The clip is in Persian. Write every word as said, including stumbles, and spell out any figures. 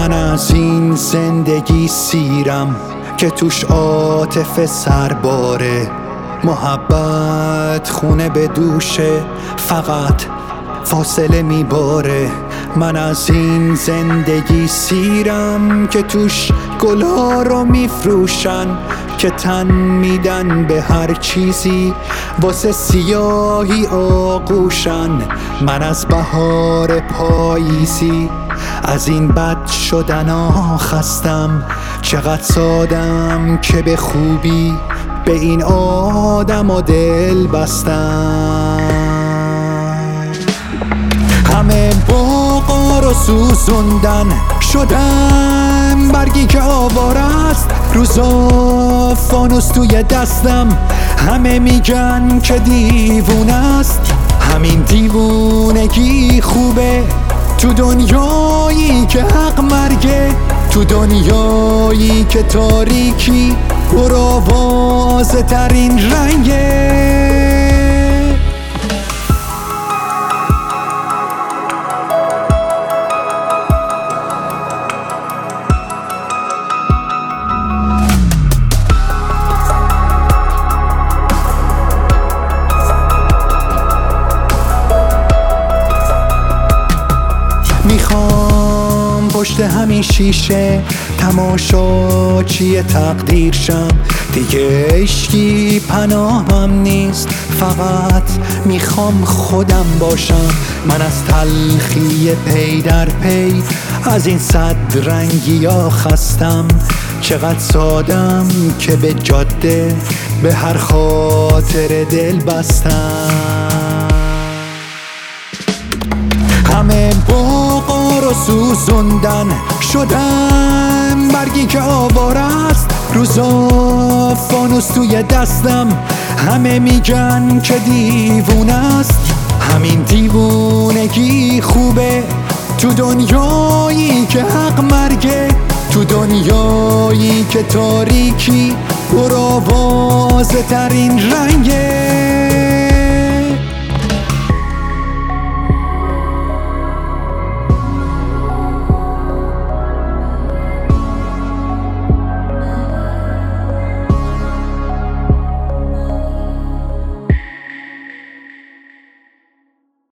من از این زندگی سیرم که توش عاطفه سرباره، محبت خونه به دوشه، فقط فاصله میباره. من از این زندگی سیرم که توش گلها رو میفروشن، که تن میدن به هر چیزی واسه سیاهی آغوشن. من از بهار پاییزی، از این بد شدن ها خستم. چقدر سادم که به خوبی به این آدم و دل بستم. همه باغا رو سوزوندن، شدم برگی که آواره است. روزا فانوس توی دستم، همه میگن که دیوونه است. همین دیوونگی خوبه تو دنیایی که حق مرگه، تو دنیایی که تاریکی پر آوازه ترین رنگه. میخوام پشت همین شیشه تماشاچی تقدیر شم. دیگه عشقی پناهم نیست، فقط میخوام خودم باشم. من از تلخی پی در پی، از این صد رنگی ها خستم. چقدر سادم که به جاده به هر خاطر دل بستم. همه باغا رو سوزوندن، شدم برگی که آواره است. روزا فانوس توی دستم، همه میگن که دیوونه است. همین دیوونگی خوبه تو دنیایی که حق مرگه، تو دنیایی که تاریکی پر آوازه ترین رنگه.